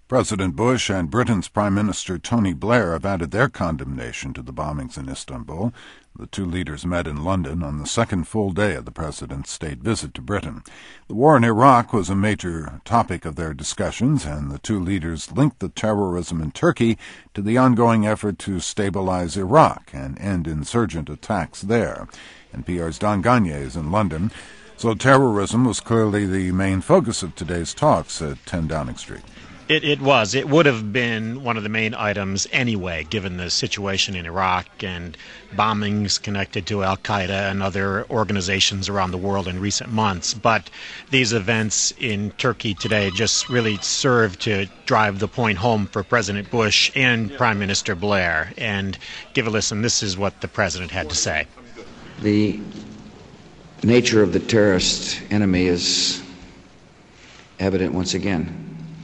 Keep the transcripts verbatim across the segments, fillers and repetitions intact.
President Bush and Britain's Prime Minister Tony Blair have added their condemnation to the bombings in Istanbul. The two leaders met in London on the second full day of the president's state visit to Britain. The war in Iraq was a major topic of their discussions, and the two leaders linked the terrorism in Turkey to the ongoing effort to stabilize Iraq and end insurgent attacks there. N P R's Don Gagne is in London. So terrorism was clearly the main focus of today's talks at ten Downing Street. It, it was. It would have been one of the main items anyway, given the situation in Iraq and bombings connected to al-Qaeda and other organizations around the world in recent months. But these events in Turkey today just really serve to drive the point home for President Bush and Prime Minister Blair. And give a listen. This is what the president had to say. The nature of the terrorist enemy is evident once again.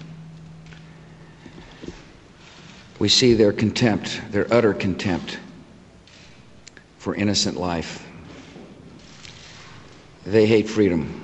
We see their contempt, their utter contempt for innocent life. They hate freedom.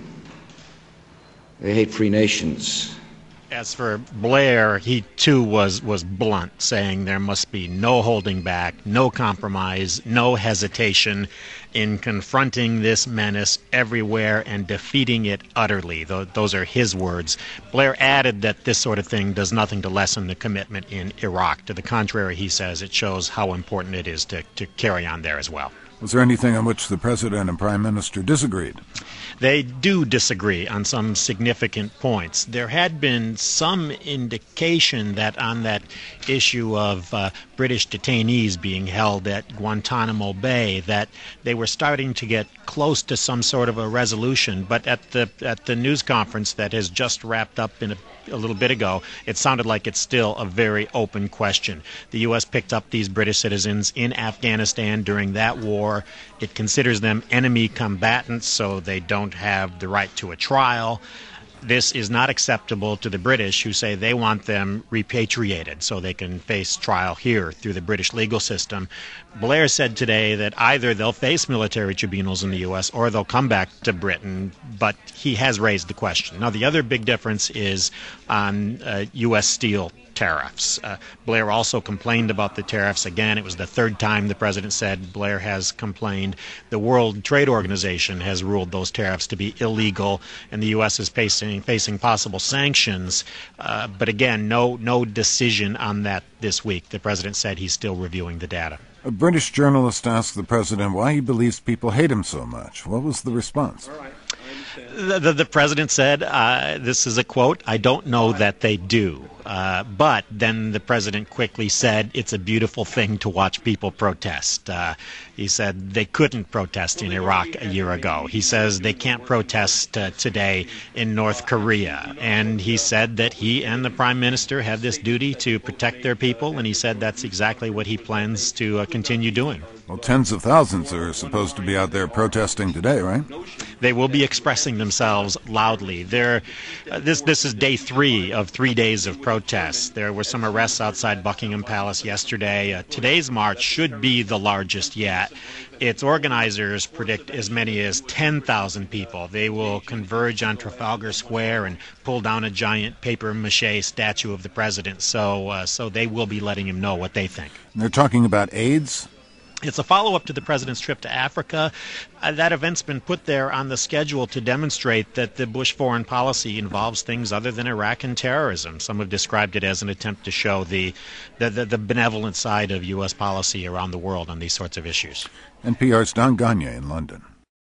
They hate free nations. As for Blair, he too was, was blunt, saying there must be no holding back, no compromise, no hesitation in confronting this menace everywhere and defeating it utterly. Those are his words. Blair added that this sort of thing does nothing to lessen the commitment in Iraq. To the contrary, he says it shows how important it is to, to carry on there as well. Was there anything on which the President and Prime Minister disagreed? They do disagree on some significant points. There had been some indication that on that issue of uh, British detainees being held at Guantanamo Bay, that they were starting to get close to some sort of a resolution. But at the at the news conference that has just wrapped up in a a little bit ago, it sounded like it's still a very open question. The U S picked up these British citizens in Afghanistan during that war. It considers them enemy combatants, so they don't have the right to a trial. This is not acceptable to the British, who say they want them repatriated so they can face trial here through the British legal system. Blair said today that either they'll face military tribunals in the U S or they'll come back to Britain, but he has raised the question. Now, the other big difference is on uh, U S steel tariffs. Uh, Blair also complained about the tariffs. Again, it was the third time the president said Blair has complained. The World Trade Organization has ruled those tariffs to be illegal, and the U S is facing facing possible sanctions. Uh, but again, no no decision on that this week. The president said he's still reviewing the data. A British journalist asked the president why he believes people hate him so much. What was the response? All right. The, the, the president said, uh, this is a quote, "I don't know that they do." Uh, but then the president quickly said it's a beautiful thing to watch people protest. Uh, he said they couldn't protest in Iraq a year ago. He says they can't protest uh, today in North Korea. And he said that he and the prime minister have this duty to protect their people, and he said that's exactly what he plans to uh, continue doing. Well, tens of thousands are supposed to be out there protesting today, right? They will be expressing themselves loudly. They're, uh, this this is day three of three days of protests. There were some arrests outside Buckingham Palace yesterday. Uh, today's march should be the largest yet. Its organizers predict as many as ten thousand people. They will converge on Trafalgar Square and pull down a giant papier-mâché statue of the president. So, uh, so they will be letting him know what they think. And they're talking about AIDS? It's a follow-up to the president's trip to Africa. Uh, that event's been put there on the schedule to demonstrate that the Bush foreign policy involves things other than Iraq and terrorism. Some have described it as an attempt to show the, the, the, the benevolent side of U S policy around the world on these sorts of issues. N P R's Don Gagne in London.